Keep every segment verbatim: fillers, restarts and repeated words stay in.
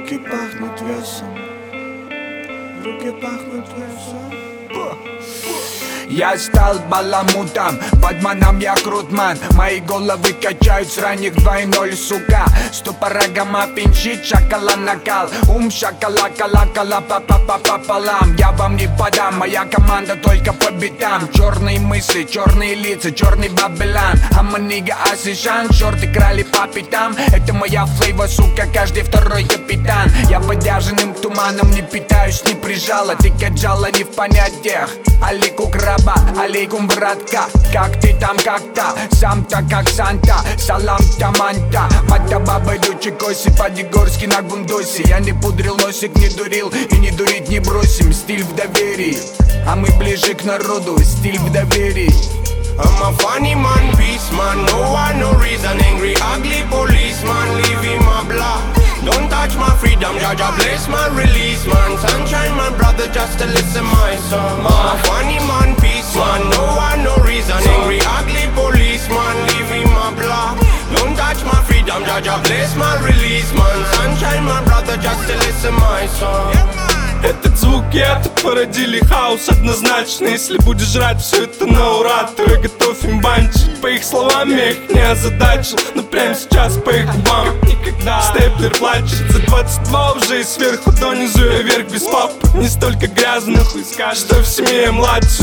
Руки пахнут весом, руки пахнут весом. Я стал баламутом, подманом я крутман. Мои головы качают с ранних два ноль, сука. Ступора мапинчит, шакала накал. Ум шакала, кала, кала, папа, папа, пополам. Я вам не подам, моя команда только по битам. Черные мысли, черные лица, черный бабелан. Аманига, асишан, шорты крали по пятам. Это моя флейва, сука, каждый второй капитан. Я подяженным туманом не питаюсь, не прижала. Ты каджала не в понятиях. Алику краба, алейкум, братка. Как ты там, как-то, сам-то как Санта. Салам таманта, мата баба идучи коси. По-дегорски на гундосе. Я не пудрил носик, не дурил и не дурить не бросим. Стиль в доверии, а мы ближе к народу. Стиль в доверии. I'm a funny man, peace man. No one, no reason. Angry, ugly policeman. Leaving my block. Don't touch my freedom, Jaja bless my release, man. Sunshine, my brother, just to listen my song. I'm a funny man, peace man. No one, no reason. Angry, ugly policeman. Leaving my block. Don't touch my freedom, Jaja bless my release, man. Sunshine, my brother, just to listen my song. Этот звук и это породили хаос однозначно. Если будешь жрать все это на ура, то я готов им банчить. По их словам я их не озадачил, но прямо сейчас по их губам степлер плачет. За двадцать два уже и сверху донизу я вверх без папы. Не столько грязно, что в семье я младше.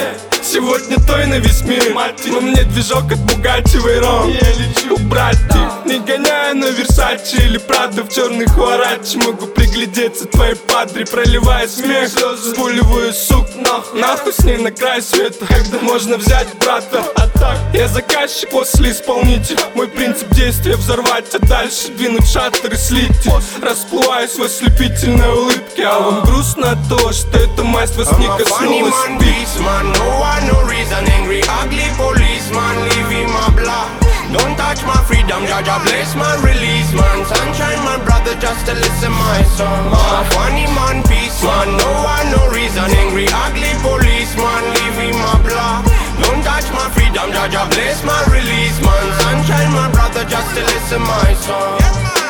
Сегодня той на весь мир. Во мне движок от Бугатти Вейрон. Я лечу убрать их, не гоняя на Версаче или Прадо в черных Хуарачи. Могу приглядеться твоей падре, проливая смех. Спуливаю сук нахуй, нахуй с ней на край света. Когда можно взять брата, а так я заказчик, после исполнитель. Мой принцип действия взорвать, а дальше двинуть шаттер и слить. Расплываюсь в ослепительной улыбке. А вам грустно от того, что эта масть вас не коснулась. No reason, angry, ugly policeman, leaving my block. Don't touch my freedom, Jaja bless my release, man. Sunshine, my brother, just to listen my song. I'm a funny man, peace man. No one, no reason, angry, ugly policeman, leaving my block. Don't touch my freedom, Jaja bless my release, man. Sunshine, my brother, just to listen my song.